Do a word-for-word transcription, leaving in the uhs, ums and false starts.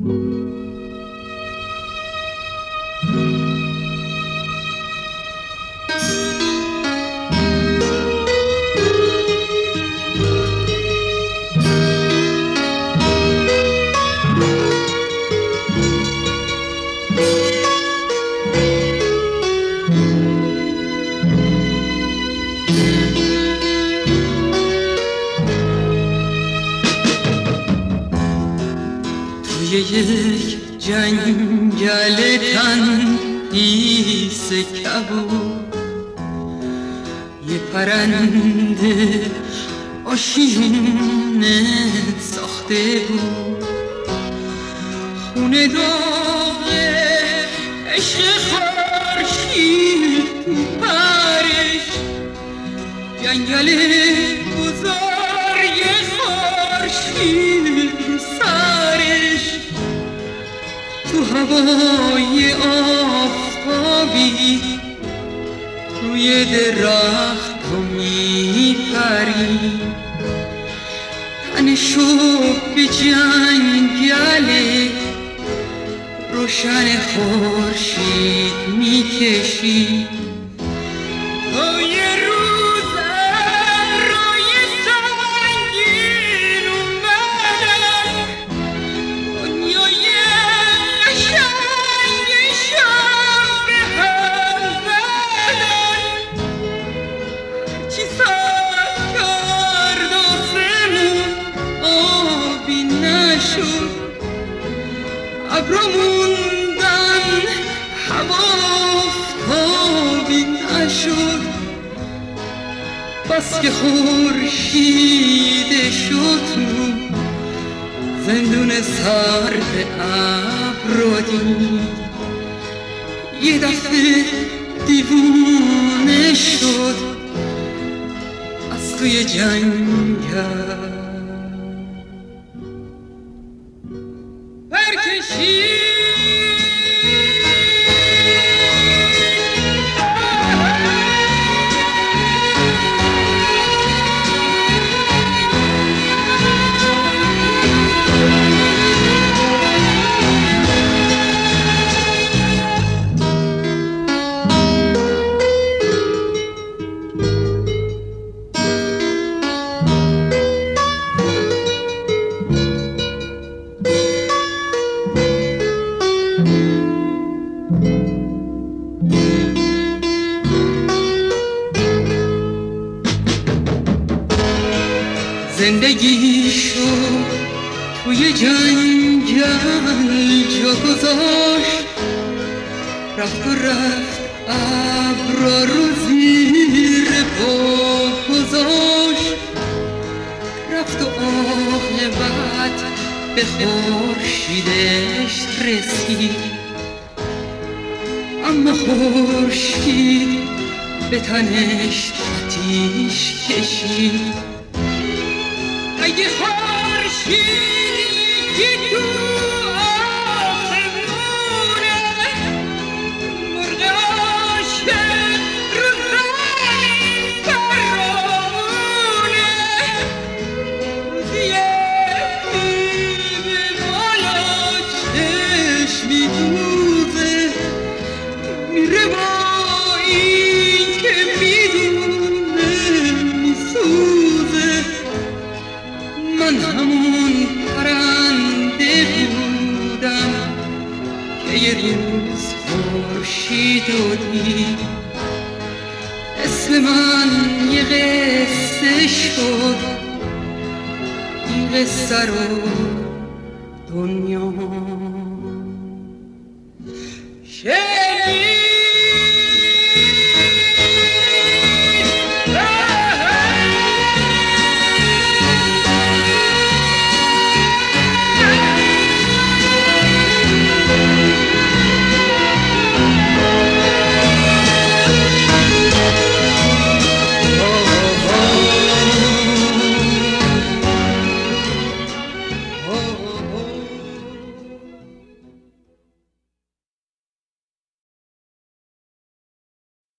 یک جنگل تندیس کبود یه پرنده آشیونه ساخته بود خونه داغ عشق خورشید تو پرش جنگل بزرگ خورشید رو سرش تو هوای آفتابی روی درخت ها میپری تنشو به جنگل روشن خورشید میکشی ابروموندن هوا افتابی نشد بس که خورشید شد تو زندون سرد ابر دید یه دفعه دیوونه شد از توی جنگل زندگیشو توی جنگل جا گذاشت رفت و رفت ابرا رو زیر پا گذاشت رفت و عاقبت به خورشیدش رسید اما خورشید به تنش آتیش کشید اگه خورشیدی که تو آسمونه مرغ عاشق رو زمین فرامونه روزیه میوه بالا چشمی دوزه میره با این که میدونه میسوزه من همون پرنده بودم که یه روز خورشیدو دید اسم من یه قصه شد این قصه رو دنیا شنید